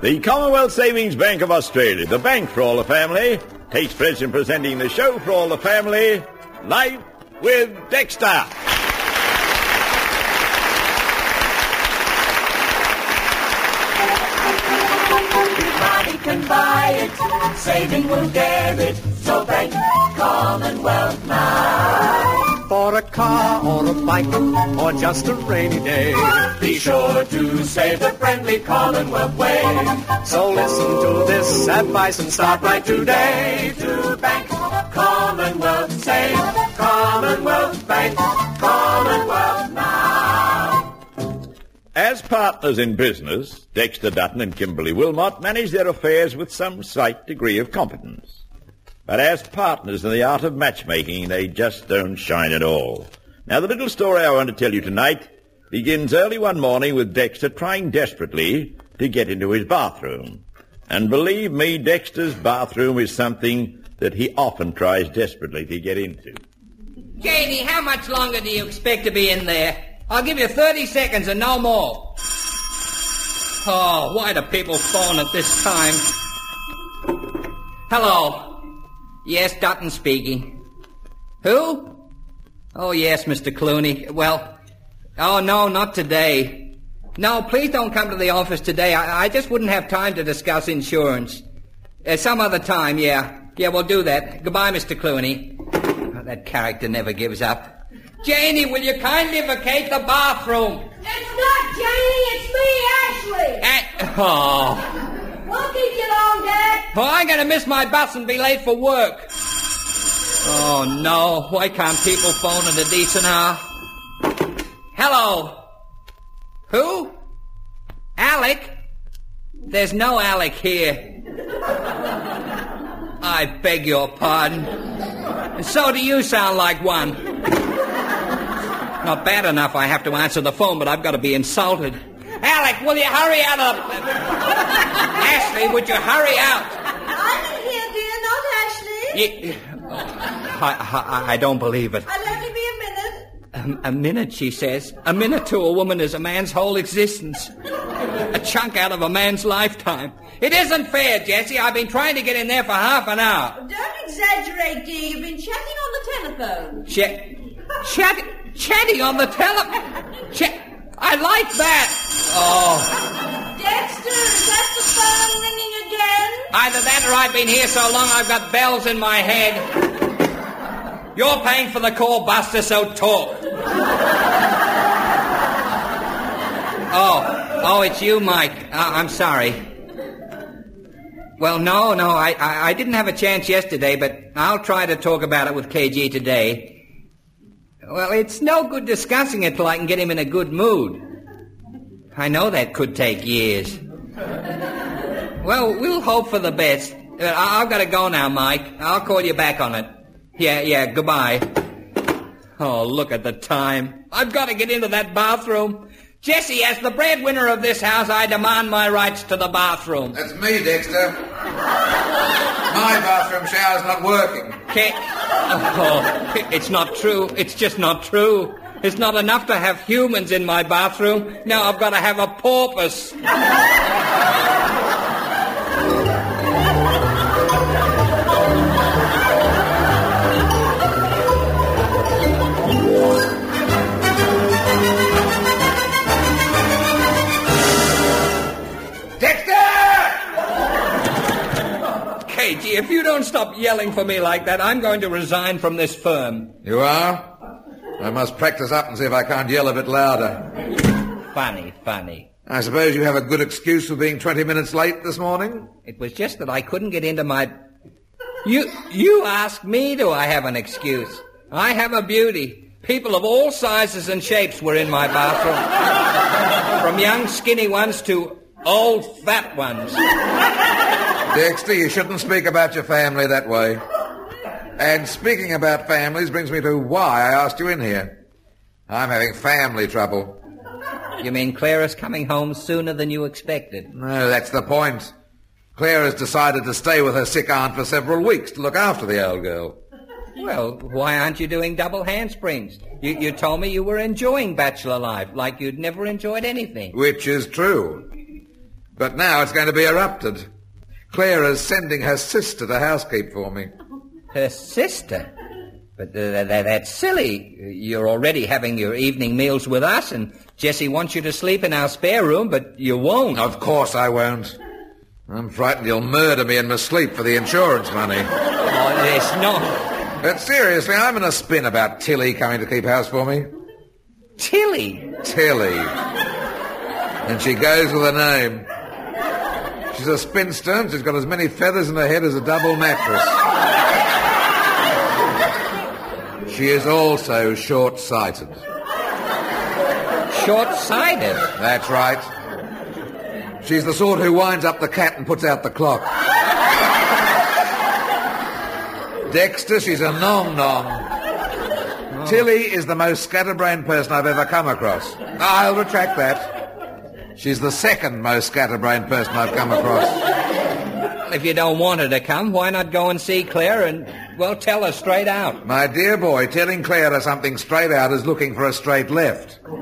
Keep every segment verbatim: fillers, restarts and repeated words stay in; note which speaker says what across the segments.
Speaker 1: The Commonwealth Savings Bank of Australia, the bank for all the family, takes pleasure in presenting the show for all the family, Life with Dexter.
Speaker 2: Everybody can buy it, saving will get it, so bank Commonwealth now.
Speaker 3: For a car or a bike or just a rainy day,
Speaker 2: be sure to save the friendly Commonwealth way.
Speaker 3: So listen to this advice and start right today.
Speaker 2: To bank Commonwealth, save Commonwealth Bank, Commonwealth now.
Speaker 1: As partners in business, Dexter Dutton and Kimberly Wilmot manage their affairs with some slight degree of competence. But as partners in the art of matchmaking, they just don't shine at all. Now, the little story I want to tell you tonight begins early one morning with Dexter trying desperately to get into his bathroom. And believe me, Dexter's bathroom is something that he often tries desperately to get into.
Speaker 4: Janie, how much longer do you expect to be in there? I'll give you thirty seconds and no more. Oh, why do people phone at this time? Hello. Yes, Dutton speaking. Who? Oh, yes, Mister Clooney. Well, oh, no, not today. No, please don't come to the office today. I, I just wouldn't have time to discuss insurance. Uh, some other time, yeah. Yeah, we'll do that. Goodbye, Mister Clooney. Oh, that character never gives up. Janie, will you kindly vacate the bathroom?
Speaker 5: It's not Janie, it's me, Ashley.
Speaker 4: Uh, oh...
Speaker 5: We'll keep you long, Dad.
Speaker 4: Oh, I'm going to miss my bus and be late for work. Oh, no. Why can't people phone at a decent hour? Hello. Who? Alec? There's no Alec here. I beg your pardon. And so do you sound like one. Not bad enough I have to answer the phone, but I've got to be insulted. Alec, will you hurry out of... Ashley, would you hurry out?
Speaker 5: I'm in here, dear, not Ashley.
Speaker 4: You... I, I, I don't believe it.
Speaker 5: I'll only be a minute.
Speaker 4: A, a minute, she says. A minute to a woman is a man's whole existence. A chunk out of a man's lifetime. It isn't fair, Jessie. I've been trying to get in there for half an hour.
Speaker 5: Don't exaggerate, dear. You've been chatting on the telephone.
Speaker 4: Ch- chat- chatting on the telephone? Ch- I like that. Oh.
Speaker 5: Dexter, is that the phone ringing again?
Speaker 4: Either that or I've been here so long I've got bells in my head. You're paying for the call, Buster, so talk. Oh, oh, it's you, Mike. Uh, I'm sorry. Well, no, no, I, I, I didn't have a chance yesterday, but I'll try to talk about it with K G today. Well, it's no good discussing it till I can get him in a good mood. I know that could take years. Well, we'll hope for the best. Uh, I've got to go now, Mike. I'll call you back on it. Yeah, yeah, goodbye. Oh, look at the time. I've got to get into that bathroom. Jessie, as the breadwinner of this house, I demand my rights to the bathroom.
Speaker 6: That's me, Dexter. My bathroom shower's not working.
Speaker 4: Can't... Oh, it's not true. It's just not true. It's not enough to have humans in my bathroom. Now I've got to have a porpoise. K G, if you don't stop yelling for me like that, I'm going to resign from this firm.
Speaker 6: You are? I must practice up and see if I can't yell a bit louder.
Speaker 4: Funny, funny.
Speaker 6: I suppose you have a good excuse for being twenty minutes late this morning?
Speaker 4: It was just that I couldn't get into my... You, you ask me, do I have an excuse? I have a beauty. People of all sizes and shapes were in my bathroom. From young skinny ones to old fat ones.
Speaker 6: Dexter, you shouldn't speak about your family that way. And speaking about families brings me to why I asked you in here. I'm having family trouble.
Speaker 4: You mean Clara's coming home sooner than you expected?
Speaker 6: No, that's the point. Claire has decided to stay with her sick aunt for several weeks to look after the old girl.
Speaker 4: Well, why aren't you doing double handsprings? You, you told me you were enjoying bachelor life, like you'd never enjoyed anything.
Speaker 6: Which is true. But now it's going to be erupted. Clara's sending her sister to housekeep for me.
Speaker 4: Her sister? But uh, that, that's silly. You're already having your evening meals with us, and Jessie wants you to sleep in our spare room, but you won't.
Speaker 6: Of course I won't. I'm frightened you'll murder me in my sleep for the insurance money.
Speaker 4: Oh, there's no...
Speaker 6: But seriously, I'm in a spin about Tilly coming to keep house for me.
Speaker 4: Tilly?
Speaker 6: Tilly. And she goes with a name. She's a spinster, and she's got as many feathers in her head as a double mattress. She is also short-sighted.
Speaker 4: Short-sighted?
Speaker 6: That's right. She's the sort who winds up the cat and puts out the clock. Dexter, she's a nom-nom. Oh. Tilly is the most scatterbrained person I've ever come across. I'll retract that. She's the second most scatterbrained person I've come across.
Speaker 4: If you don't want her to come, why not go and see Claire and, well, tell her straight out?
Speaker 6: My dear boy, telling Clara something straight out is looking for a straight left. No,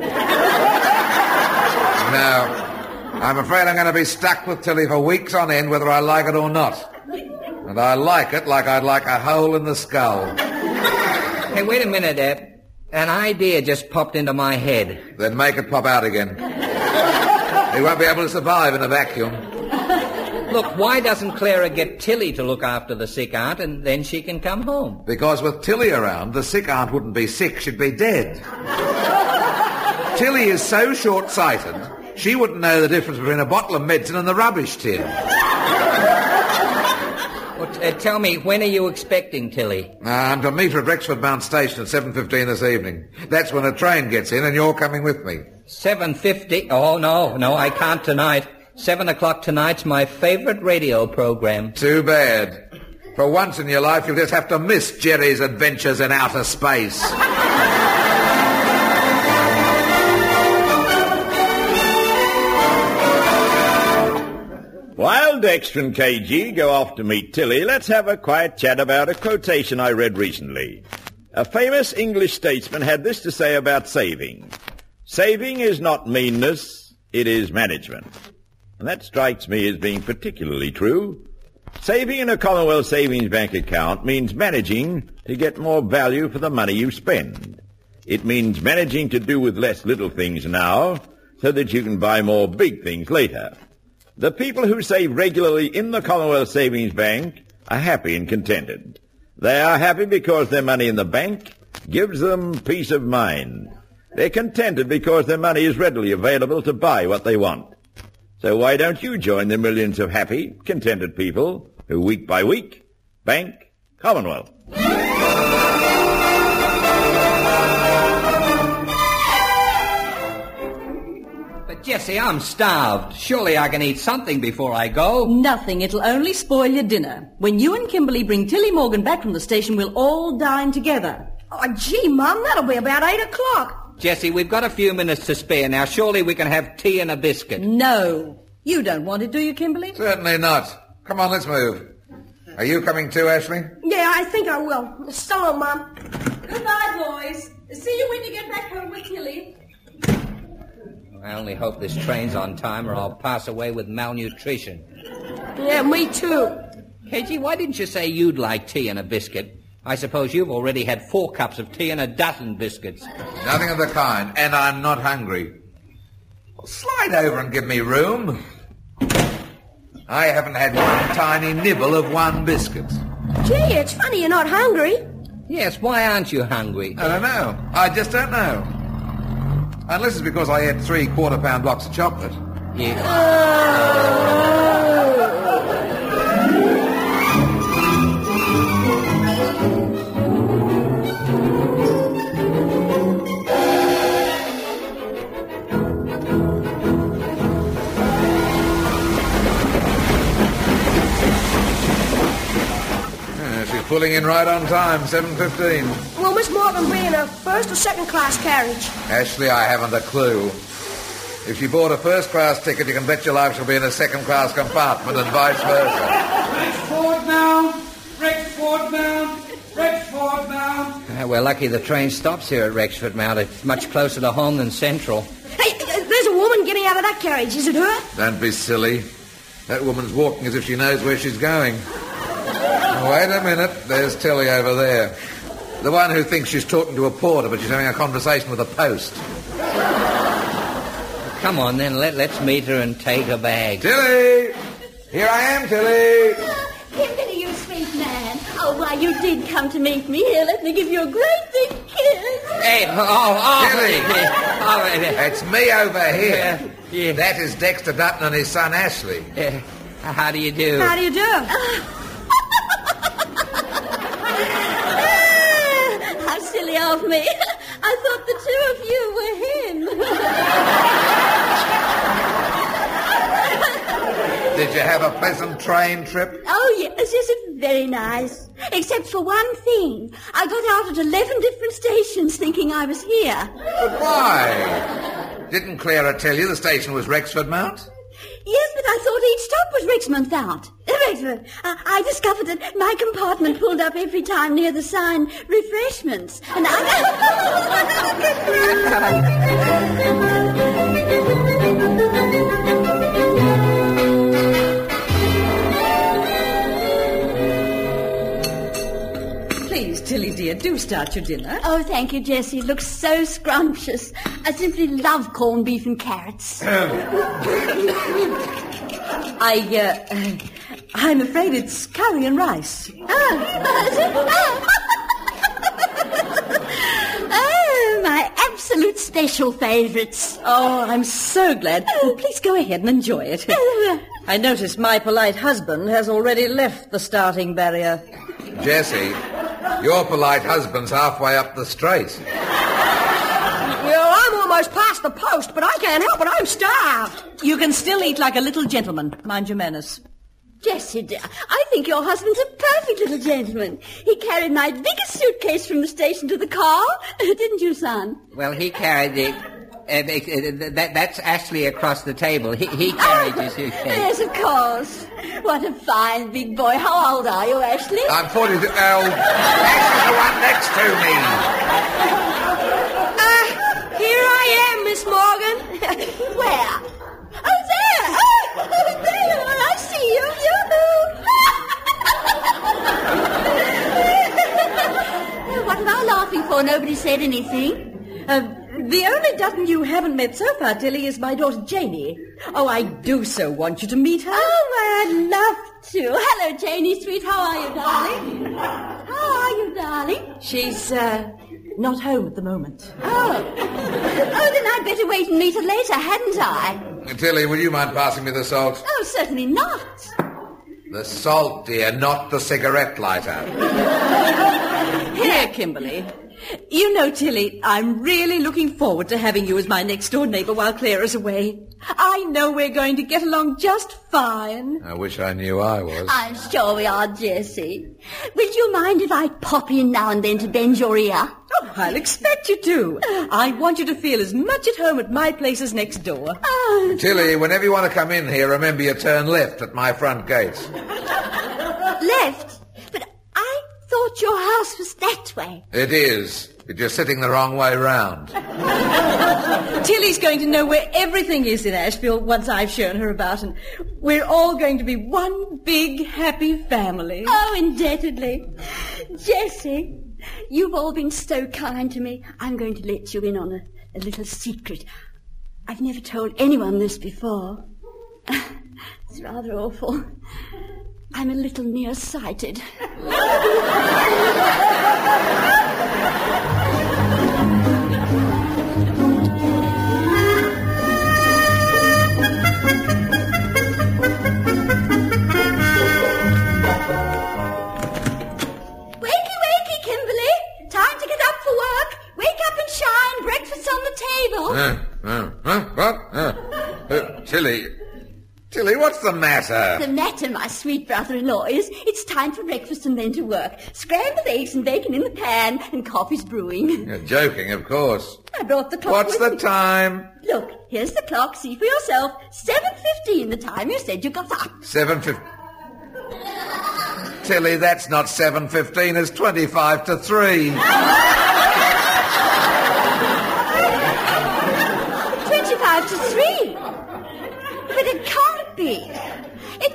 Speaker 6: I'm afraid I'm going to be stuck with Tilly for weeks on end, whether I like it or not. And I like it like I'd like a hole in the skull.
Speaker 4: Hey, wait a minute, uh, an idea just popped into my head.
Speaker 6: Then make it pop out again. You won't be able to survive in a vacuum.
Speaker 4: Look, why doesn't Clara get Tilly to look after the sick aunt, and then she can come home?
Speaker 6: Because with Tilly around, the sick aunt wouldn't be sick, she'd be dead. Tilly is so short-sighted, she wouldn't know the difference between a bottle of medicine and the rubbish tin.
Speaker 4: Well, t- uh, tell me, when are you expecting Tilly?
Speaker 6: Uh, I'm to meet her at Rexford Mount Station at seven fifteen this evening. That's when a train gets in, and you're coming with me.
Speaker 4: seven fifty? Oh, no, no, I can't tonight. Seven o'clock tonight's my favorite radio program.
Speaker 6: Too bad. For once in your life, you'll just have to miss Jerry's Adventures in Outer Space.
Speaker 1: While Dexter and K G go off to meet Tilly, let's have a quiet chat about a quotation I read recently. A famous English statesman had this to say about saving. Saving is not meanness, it is management. And that strikes me as being particularly true. Saving in a Commonwealth Savings Bank account means managing to get more value for the money you spend. It means managing to do with less little things now so that you can buy more big things later. The people who save regularly in the Commonwealth Savings Bank are happy and contented. They are happy because their money in the bank gives them peace of mind. They're contented because their money is readily available to buy what they want. So why don't you join the millions of happy, contented people who week by week bank Commonwealth?
Speaker 4: But, Jessie, I'm starved. Surely I can eat something before I go.
Speaker 5: Nothing. It'll only spoil your dinner. When you and Kimberly bring Tilly Morgan back from the station, we'll all dine together.
Speaker 7: Oh, gee, Mum, that'll be about eight o'clock.
Speaker 4: Jessie, we've got a few minutes to spare now. Surely we can have tea and a biscuit.
Speaker 5: No. You don't want it, do you, Kimberly?
Speaker 6: Certainly not. Come on, let's move. Are you coming too, Ashley?
Speaker 7: Yeah, I think I will. So long, Mum.
Speaker 5: Goodbye, boys. See you when you get back home with Tilly.
Speaker 4: I only hope this train's on time or I'll pass away with malnutrition.
Speaker 7: Yeah, me too.
Speaker 4: K G, why didn't you say you'd like tea and a biscuit? I suppose you've already had four cups of tea and a dozen biscuits.
Speaker 6: Nothing of the kind, and I'm not hungry. Well, slide over and give me room. I haven't had one tiny nibble of one biscuit.
Speaker 7: Gee, it's funny you're not hungry.
Speaker 4: Yes, why aren't you hungry?
Speaker 6: I don't know. I just don't know. Unless it's because I ate three quarter-pound blocks of chocolate.
Speaker 4: Yeah.
Speaker 6: Pulling in right on time, seven fifteen.
Speaker 7: Will Miss Morgan be in a first or second-class carriage?
Speaker 6: Actually, I haven't a clue. If she bought a first-class ticket, you can bet your life she'll be in a second-class compartment and vice versa.
Speaker 8: Rexford bound, Rexford bound, Rexford bound.
Speaker 4: Uh, we're lucky the train stops here at Rexford Mount. It's much closer to home than Central.
Speaker 7: Hey, there's a woman getting out of that carriage. Is it her?
Speaker 6: Don't be silly. That woman's walking as if she knows where she's going. Wait a minute. There's Tilly over there. The one who thinks she's talking to a porter, but she's having a conversation with a post.
Speaker 4: Come on, then. Let, let's meet her and take her bag.
Speaker 6: Tilly! Here I am, Tilly!
Speaker 9: Oh, Kimberly, you sweet man. Oh, why, you did come to meet me. Here, let me give you a great big kiss.
Speaker 4: Hey, oh, oh.
Speaker 6: Tilly!
Speaker 4: Oh,
Speaker 6: it's me over here.
Speaker 4: Yeah, yeah.
Speaker 6: That is Dexter Dutton and his son, Ashley.
Speaker 4: Uh, how do you do?
Speaker 5: How do you do?
Speaker 9: How silly of me. I thought the two of you were him.
Speaker 6: Did you have a pleasant train trip?
Speaker 9: Oh, yes, yes, it's very nice. Except for one thing. I got out at eleven different stations thinking I was here.
Speaker 6: But why? Didn't Clara tell you the station was Rexford Mount?
Speaker 9: Yes, but I thought each stop was Rexmount Mount. Rexford. Uh, I discovered that my compartment pulled up every time near the sign refreshments. And I...
Speaker 5: Please, Tilly dear, do start your dinner.
Speaker 9: Oh, thank you, Jessie. It looks so scrumptious. I simply love corned beef and carrots.
Speaker 5: I, uh, I'm afraid it's curry and rice.
Speaker 9: Oh, oh, my absolute special favourites.
Speaker 5: Oh, I'm so glad. Oh, please go ahead and enjoy it. I notice my polite husband has already left the starting barrier.
Speaker 6: Jessie, your polite husband's halfway up the straight.
Speaker 5: Well, I'm almost past the post, but I can't help it. I'm starved. You can still eat like a little gentleman. Mind your manners.
Speaker 9: Jessie, dear, I think your husband's a perfect little gentleman. He carried my biggest suitcase from the station to the car. Didn't you, son?
Speaker 4: Well, he carried the... Uh, that, that's Ashley across the table. He, he carried his suitcase.
Speaker 9: Yes, of course. What a fine big boy. How old are you, Ashley?
Speaker 6: I'm forty-two. Oh, Ashley's the one next to me.
Speaker 9: Uh, here I am, Miss Morgan. Where? Oh, there. Oh, there you are. I see you. You. What am I laughing for? Nobody said anything.
Speaker 5: Uh, the only Dutton you haven't met so far, Tilly, is my daughter Janie. Oh, I do so want you to meet her.
Speaker 9: Oh, I'd love to. Hello, Janie, sweet. How are you, darling? How are you, darling?
Speaker 5: She's, uh, not home at the moment.
Speaker 9: Oh. Oh, then I'd better wait and meet her later, hadn't I?
Speaker 6: Tilly, will you mind passing me the salt?
Speaker 9: Oh, certainly not.
Speaker 6: The salt, dear, not the cigarette lighter.
Speaker 5: Here, Kimberly. You know, Tilly, I'm really looking forward to having you as my next-door neighbour while Clara's away. I know we're going to get along just fine.
Speaker 6: I wish I knew I was.
Speaker 9: I'm sure we are, Jessie. Would you mind if I pop in now and then to bend your ear?
Speaker 5: Oh, I'll expect you to. I want you to feel as much at home at my place as next door.
Speaker 9: Oh.
Speaker 6: Tilly, whenever you want to come in here, remember you turn left at my front gate.
Speaker 9: Left? But I thought your house was that way.
Speaker 6: It is, but you're sitting the wrong way round.
Speaker 5: Tilly's going to know where everything is in Asheville once I've shown her about, and we're all going to be one big, happy family.
Speaker 9: Oh, undoubtedly. Jessie, you've all been so kind to me. I'm going to let you in on a, a little secret. I've never told anyone this before. It's rather awful. I'm a little nearsighted.
Speaker 6: Uh, uh, uh, what? Uh, uh, Tilly, Tilly, what's the matter?
Speaker 9: The matter, my sweet brother-in-law, is it's time for breakfast and then to work. Scrambled eggs and bacon in the pan and coffee's brewing.
Speaker 6: You're joking, of course.
Speaker 9: I brought the clock.
Speaker 6: What's
Speaker 9: with
Speaker 6: the
Speaker 9: me.
Speaker 6: time?
Speaker 9: Look, here's the clock. See for yourself. seven fifteen, the time you said you got up.
Speaker 6: seven fifteen. Tilly, that's not seven fifteen. It's twenty-five to three.
Speaker 9: twenty-five to three? But it can't be.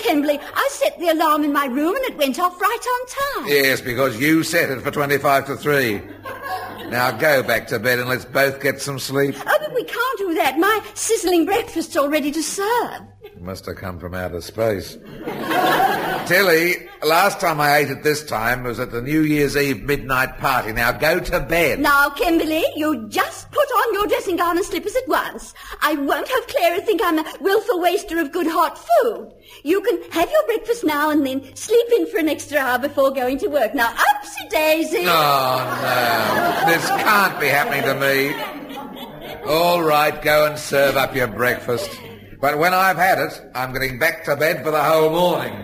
Speaker 9: Kimberly. I set the alarm in my room and it went off right on time.
Speaker 6: Yes, because you set it for twenty-five to three. Now go back to bed and let's both get some sleep.
Speaker 9: Oh, but we can't do that. My sizzling breakfast's all ready to serve.
Speaker 6: It must have come from outer space. Tilly, last time I ate at this time was at the New Year's Eve midnight party. Now go to bed.
Speaker 9: Now, Kimberly, you just put on your dressing gown and slippers at once. I won't have Clara think I'm a willful waster of good hot food. You can have your breakfast now and then sleep in for an extra hour before going to work. Now, upsy daisy.
Speaker 6: Oh, no. This can't be happening to me. All right, go and serve up your breakfast. But when I've had it, I'm getting back to bed for the whole morning.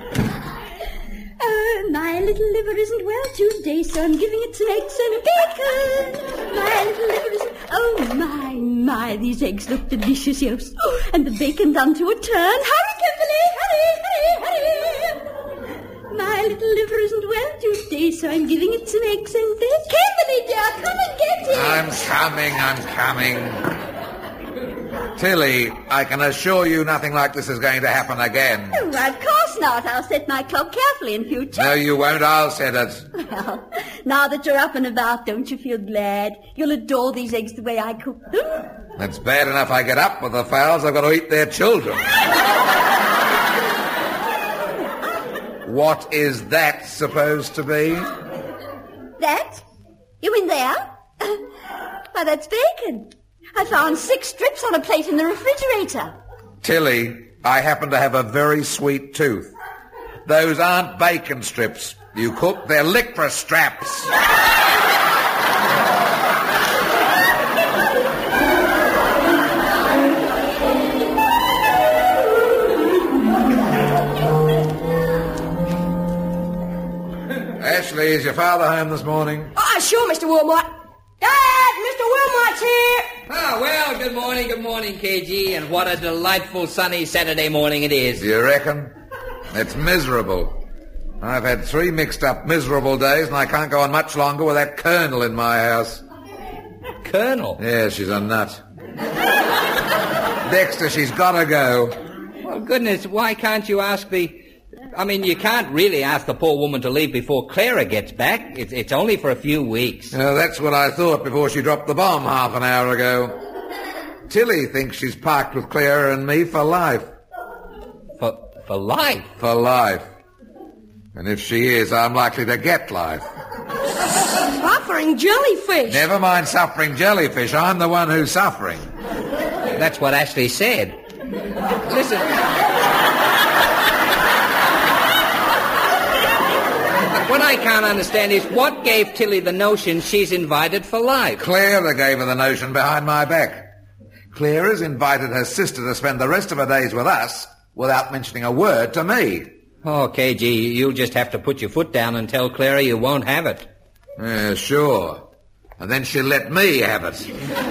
Speaker 9: Oh, my little liver isn't well today, so I'm giving it some eggs and bacon. My little liver isn't... Oh, my, my, these eggs look delicious, yes. Oh, and the bacon done to a turn. Hurry, Kimberly, hurry, hurry, hurry. My little liver isn't well today, so I'm giving it some eggs and bacon. Kimberly, dear, come and get it.
Speaker 6: I'm coming, I'm coming. Tilly, I can assure you nothing like this is going to happen again.
Speaker 9: Oh, of course not. I'll set my clock carefully in future.
Speaker 6: No, you won't. I'll set it.
Speaker 9: Well, now that you're up and about, don't you feel glad? You'll adore these eggs the way I cook them.
Speaker 6: It's bad enough I get up with the fowls. I've got to eat their children. What is that supposed to be?
Speaker 9: That? You in there? Why, that's bacon. I found six strips on a plate in the refrigerator.
Speaker 6: Tilly, I happen to have a very sweet tooth. Those aren't bacon strips. You cook, they're licorice straps. Ashley, is your father home this morning?
Speaker 7: Oh, sure, Mister Wilmot. Dad, Mister Wilmot's here.
Speaker 4: Ah, well, good morning, good morning, K G, and what a delightful sunny Saturday morning it is.
Speaker 6: Do you reckon? It's miserable. I've had three mixed-up miserable days, and I can't go on much longer with that Colonel in my house.
Speaker 4: Colonel?
Speaker 6: Yeah, she's a nut. Dexter, she's got to go.
Speaker 4: Well, goodness, why can't you ask the... I mean, you can't really ask the poor woman to leave before Clara gets back. It's, it's only for a few weeks.
Speaker 6: Uh, that's what I thought before she dropped the bomb half an hour ago. Tilly thinks she's parked with Clara and me for life.
Speaker 4: For, for life?
Speaker 6: For life. And if she is, I'm likely to get life.
Speaker 7: Suffering jellyfish.
Speaker 6: Never mind suffering jellyfish. I'm the one who's suffering.
Speaker 4: That's what Ashley said. Listen... What I can't understand is what gave Tilly the notion she's invited for life.
Speaker 6: Clara gave her the notion behind my back. Clara's invited her sister to spend the rest of her days with us without mentioning a word to me.
Speaker 4: Oh, K G, you'll just have to put your foot down and tell Clara you won't have it.
Speaker 6: Yeah, sure. And then she'll let me have it.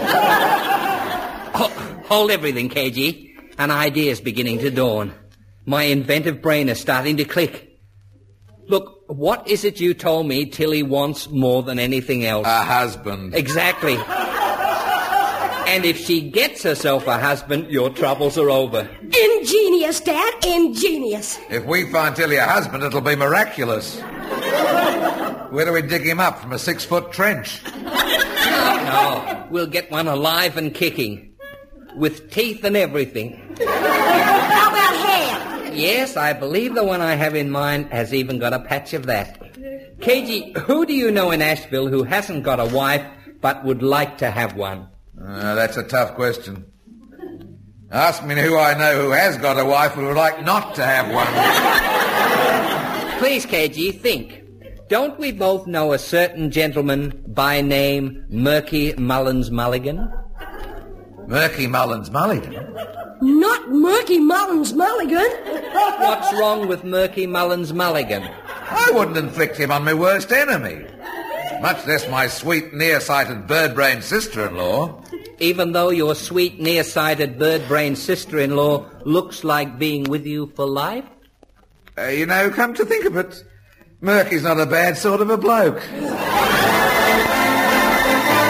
Speaker 4: Oh, hold everything, K G. An idea's beginning to dawn. My inventive brain is starting to click. Look, what is it you told me Tilly wants more than anything else?
Speaker 6: A husband.
Speaker 4: Exactly. And if she gets herself a husband, your troubles are over.
Speaker 7: Ingenious, Dad, ingenious.
Speaker 6: If we find Tilly a husband, it'll be miraculous. Where do we dig him up, from a six-foot trench?
Speaker 4: No, no. We'll get one alive and kicking. With teeth and everything.
Speaker 7: How about hair?
Speaker 4: Yes, I believe the one I have in mind has even got a patch of that. K G, who do you know in Asheville who hasn't got a wife but would like to have one?
Speaker 6: Uh, that's a tough question. Ask me who I know who has got a wife who would like not to have one.
Speaker 4: Please, K G, think. Don't we both know a certain gentleman by name Murky Mullins Mulligan?
Speaker 6: Murky Mullins Mulligan?
Speaker 7: Not Murky Mullins Mulligan.
Speaker 4: What's wrong with Murky Mullins Mulligan?
Speaker 6: I wouldn't inflict him on my worst enemy. Much less my sweet, near-sighted bird-brained sister-in-law.
Speaker 4: Even though your sweet, near-sighted bird-brained sister-in-law looks like being with you for life?
Speaker 6: Uh, you know, come to think of it, Murky's not a bad sort of a bloke.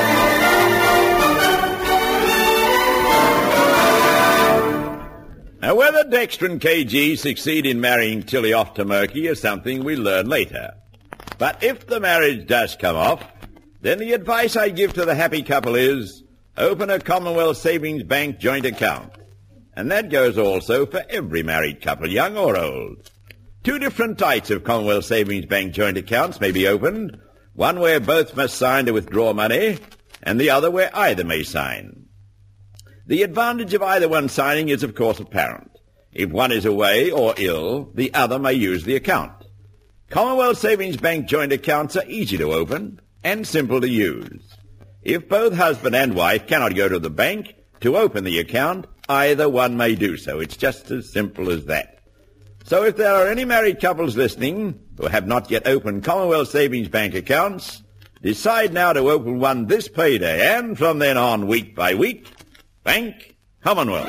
Speaker 1: Now, Now, whether Dexter and K G succeed in marrying Tilly off to Murky is something we learn later. But if the marriage does come off, then the advice I give to the happy couple is open a Commonwealth Savings Bank joint account. And that goes also for every married couple, young or old. Two different types of Commonwealth Savings Bank joint accounts may be opened, one where both must sign to withdraw money, and the other where either may sign. The advantage of either one signing is, of course, apparent. If one is away or ill, the other may use the account. Commonwealth Savings Bank joint accounts are easy to open and simple to use. If both husband and wife cannot go to the bank to open the account, either one may do so. It's just as simple as that. So if there are any married couples listening who have not yet opened Commonwealth Savings Bank accounts, decide now to open one this payday, and from then on, week by week, Bank Commonwealth.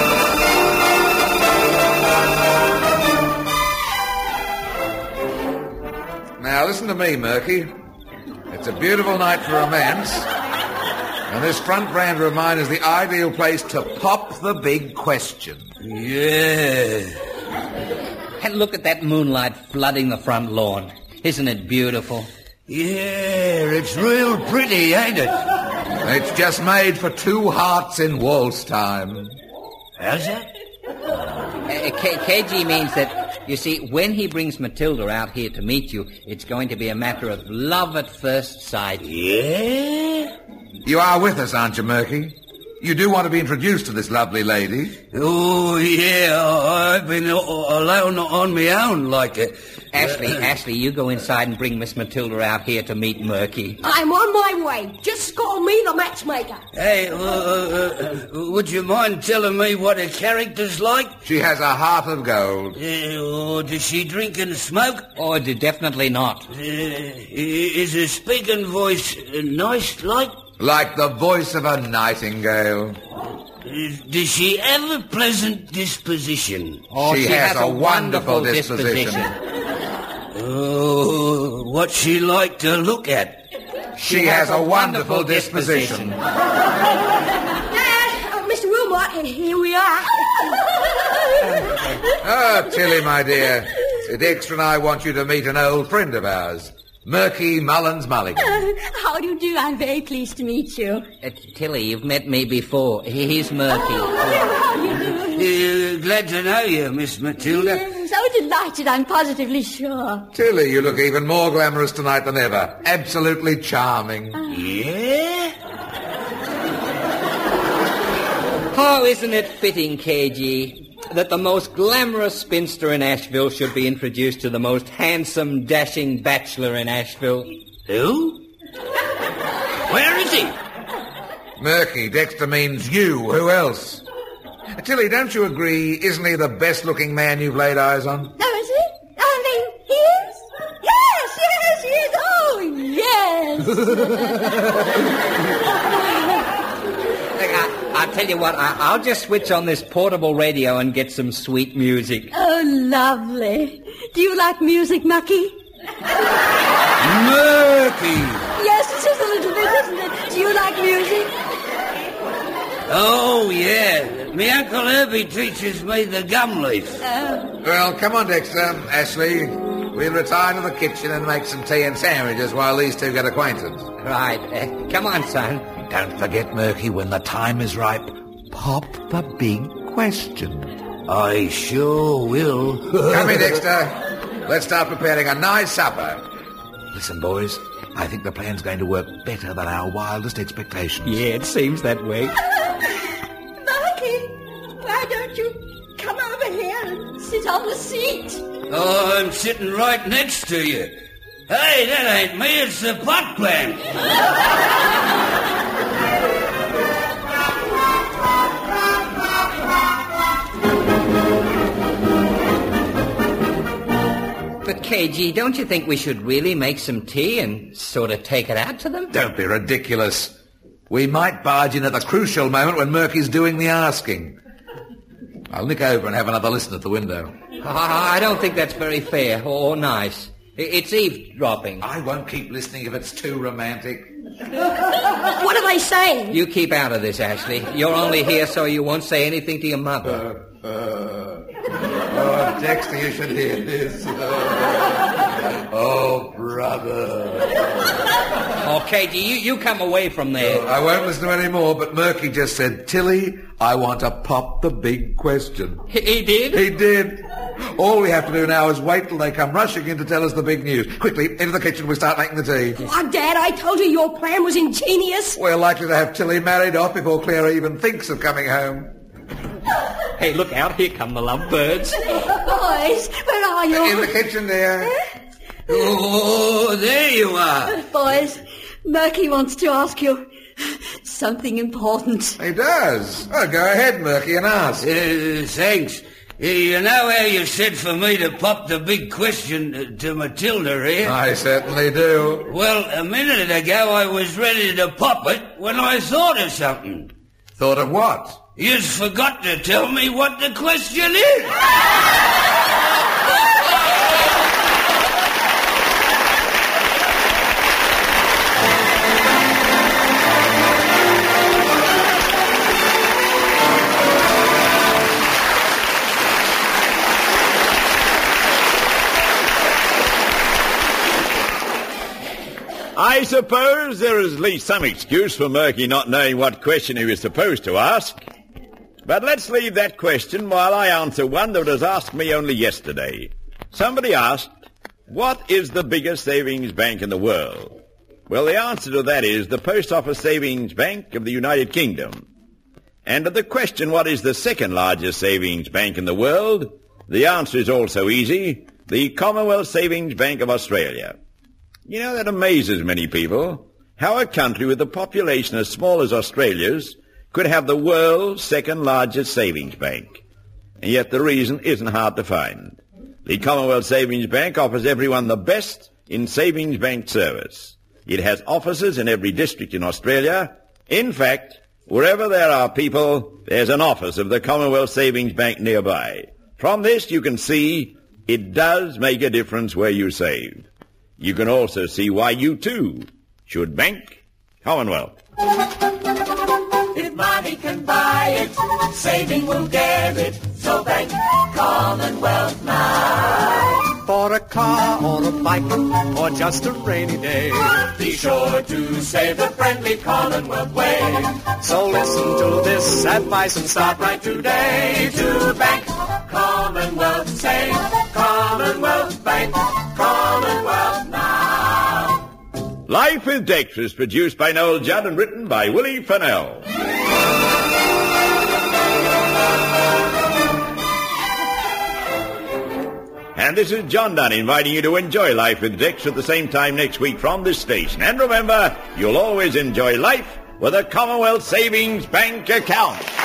Speaker 6: Now listen to me, Murky. It's a beautiful night for romance, and this front veranda of mine is the ideal place to pop the big question.
Speaker 4: Yeah. And look at that moonlight flooding the front lawn. Isn't it beautiful?
Speaker 10: Yeah, it's real pretty, ain't it?
Speaker 6: It's just made for two hearts in waltz time.
Speaker 10: How's that?
Speaker 4: Uh, K- KG means that, you see, when he brings Matilda out here to meet you, it's going to be a matter of love at first sight.
Speaker 10: Yeah?
Speaker 6: You are with us, aren't you, Murky? You do want to be introduced to this lovely lady.
Speaker 10: Oh, yeah, I've been alone on my own like it.
Speaker 4: Ashley, uh, Ashley, you go inside and bring Miss Matilda out here to meet Murky.
Speaker 7: I'm on my way. Just call me the matchmaker.
Speaker 10: Hey, uh, uh, would you mind telling me what her character's like?
Speaker 6: She has a heart of gold.
Speaker 10: Uh, or does she drink and smoke?
Speaker 4: Oh, definitely not.
Speaker 10: Uh, is her speaking voice nice like?
Speaker 6: Like the voice of a nightingale.
Speaker 10: Does she have a pleasant disposition?
Speaker 4: Oh,
Speaker 6: she,
Speaker 4: she
Speaker 6: has,
Speaker 4: has
Speaker 6: a,
Speaker 4: a
Speaker 6: wonderful,
Speaker 4: wonderful
Speaker 6: disposition.
Speaker 4: disposition.
Speaker 10: Oh, what's she like to look at?
Speaker 6: She, she has, has a wonderful, wonderful disposition.
Speaker 7: Dad, uh, Mister Wilmot, here we are.
Speaker 6: Oh, Tilly, my dear. Dexter and I want you to meet an old friend of ours. Murky Mullins Mulligan.
Speaker 9: Uh, how do you do? I'm very pleased to meet you.
Speaker 4: Uh, Tilly, you've met me before. He's Murky.
Speaker 9: Oh, how do you do?
Speaker 10: Uh, glad to know you, Miss Matilda.
Speaker 9: Yes, so delighted, I'm positively sure.
Speaker 6: Tilly, you look even more glamorous tonight than ever. Absolutely charming.
Speaker 9: Uh,
Speaker 10: yeah?
Speaker 4: Oh, isn't it fitting, K G, that the most glamorous spinster in Asheville should be introduced to the most handsome, dashing bachelor in Asheville?
Speaker 10: Who? Where is he?
Speaker 6: Murky, Dexter means you. Who else? Tilly, don't you agree, isn't he the best-looking man you've laid eyes on?
Speaker 9: Oh, is he? I mean, he is? Yes, yes, he is. Oh, yes.
Speaker 4: Look, I, I'll tell you what, I, I'll just switch on this portable radio and get some sweet music.
Speaker 9: Oh, lovely. Do you like music, Mucky?
Speaker 10: Murky!
Speaker 9: Yes, it is a little bit, isn't it? Do you like music?
Speaker 10: Oh, yeah. Me Uncle Herbie teaches me the gum leaf.
Speaker 9: Oh.
Speaker 6: Well, come on, Dexter, Ashley. We'll retire to the kitchen and make some tea and sandwiches while these two get acquainted.
Speaker 4: Right. Uh, come on, son.
Speaker 6: Don't forget, Murky, when the time is ripe, pop the big question.
Speaker 10: I sure will.
Speaker 6: Come here, Dexter. Let's start preparing a nice supper. Listen, boys, I think the plan's going to work better than our wildest expectations.
Speaker 4: Yeah, it seems that way.
Speaker 9: Mucky, why don't you come over here and sit on the seat?
Speaker 10: Oh, I'm sitting right next to you. Hey, that ain't me, it's the pot plant.
Speaker 4: But, K G, don't you think we should really make some tea and sort of take it out to them?
Speaker 6: Don't be ridiculous. We might barge in at the crucial moment when Murky's doing the asking. I'll nick over and have another listen at the window.
Speaker 4: I don't think that's very fair or nice. It's eavesdropping.
Speaker 6: I won't keep listening if it's too romantic.
Speaker 7: What are they saying?
Speaker 4: You keep out of this, Ashley. You're only here so you won't say anything to your mother.
Speaker 6: Uh, Uh, oh, Dexter, you should hear this. Uh, oh, brother.
Speaker 4: Oh, K G, you, you come away from there.
Speaker 6: Oh, I won't listen to any more, but Murky just said, Tilly, I want to pop the big question.
Speaker 4: He, he did?
Speaker 6: He did. All we have to do now is wait till they come rushing in to tell us the big news. Quickly, into the kitchen, we start making the tea.
Speaker 7: Oh, Dad, I told you your plan was ingenious.
Speaker 6: We're likely to have Tilly married off before Clara even thinks of coming home.
Speaker 4: Hey, look out, here come the lovebirds.
Speaker 7: Boys, where are you?
Speaker 6: In the kitchen, dear.
Speaker 10: Oh, there you are.
Speaker 9: Boys, Murky wants to ask you something important.
Speaker 6: He does. Oh, go ahead, Murky, and ask.
Speaker 10: Uh, thanks. Uh, you know how you said for me to pop the big question uh, to Matilda here?
Speaker 6: I certainly do.
Speaker 10: Well, a minute ago I was ready to pop it when I thought of something.
Speaker 6: Thought of what?
Speaker 10: You forgot to tell me what the question is.
Speaker 1: I suppose there is at least some excuse for Murky not knowing what question he was supposed to ask. But let's leave that question while I answer one that was asked me only yesterday. Somebody asked, what is the biggest savings bank in the world? Well, the answer to that is the Post Office Savings Bank of the United Kingdom. And to the question, what is the second largest savings bank in the world? The answer is also easy, the Commonwealth Savings Bank of Australia. You know, that amazes many people, how a country with a population as small as Australia's could have the world's second largest savings bank. And yet the reason isn't hard to find. The Commonwealth Savings Bank offers everyone the best in savings bank service. It has offices in every district in Australia. In fact, wherever there are people, there's an office of the Commonwealth Savings Bank nearby. From this you can see it does make a difference where you save. You can also see why you too should bank Commonwealth.
Speaker 2: If money can buy it, saving will get it. So bank Commonwealth now.
Speaker 3: For a car or a bike or just a rainy day,
Speaker 2: Be sure to save the friendly Commonwealth way.
Speaker 3: so listen to this advice and start right
Speaker 2: Today to bank Commonwealth, save Commonwealth Bank, Commonwealth now.
Speaker 1: Life with Dexter is produced by Noel Judd and written by Willie Fennell. And this is John Dunn inviting you to enjoy Life with Dexter at the same time next week from this station. And remember, you'll always enjoy life with a Commonwealth Savings Bank account.